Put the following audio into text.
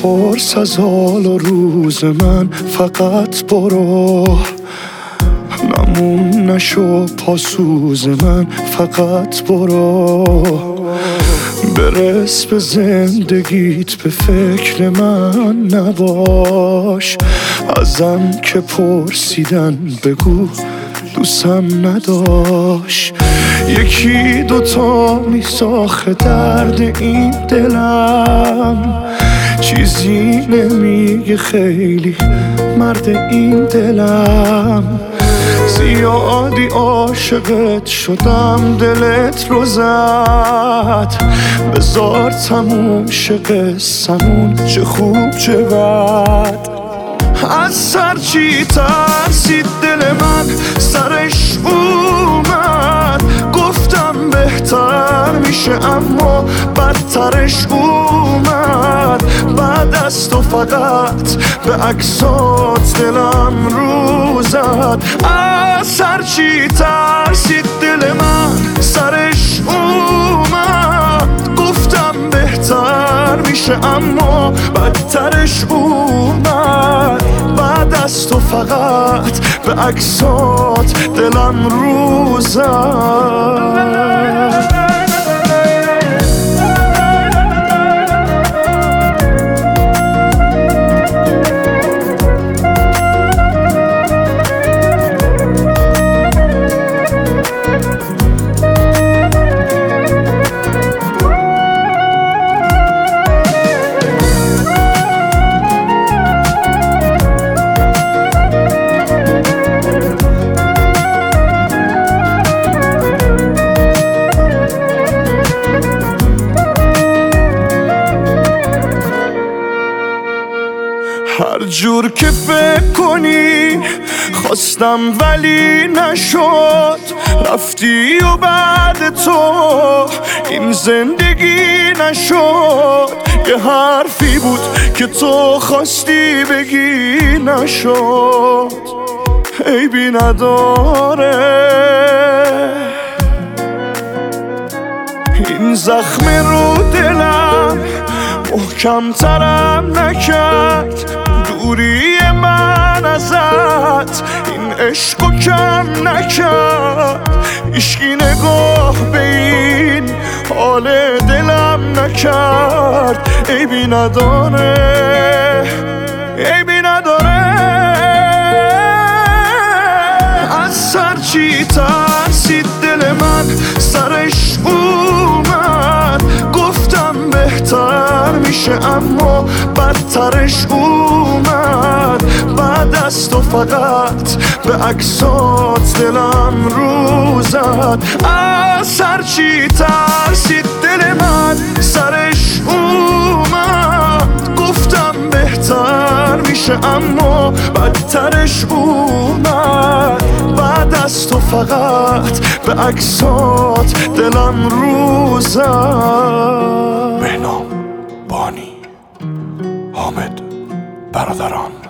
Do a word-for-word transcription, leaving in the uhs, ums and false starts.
نپرس از حال و روز من، فقط برو. نمون نشو پاسوز من، فقط برو. برس به زندگیت، به فکر من نباش. ازم که پرسیدن بگو دوستم نداشت. یکی دوتا میساخه درد این دلم، چیزی نمیگه خیلی مرد این دلم. زیادی عاشقت شدم دلت رو زد، بذار تموم شه قصمون، چه خوب چه بد. از سر چی ترسید دل من، سرش اومد. گفتم بهتر میشه اما بدترش اومد. بعد از تو فقط به عکسات دلم رو زد. از سر چی ترسید دل من، سرش اومد. گفتم بهتر میشه اما بدترش اومد. بعد از تو فقط به عکسات دلم رو زد. هر جور که فکر کنی خواستم ولی نشد. رفتی و بعد تو این زندگی نشد. یه حرفی بود که تو خواستی بگی نشد. عیبی نداره این زخم رو دلم محکم ترم نکرد. دوری من ازت این عشقو کم نکرد. عشقی نگاه به این حال دلم نکرد. عیبی نداره، عیبی نداره. از سر چی ترسید دل من، سرش اومد. گفتم بهتر میشه اما بدترش اومد. بعد از تو فقط به عکسات دلم رو زد. از سر چی ترسید دل من، سرش اومد. گفتم بهتر میشه اما بدترش اومد. بعد از تو فقط به عکسات دلم رو زد. بهنام بانی، حامد برادران.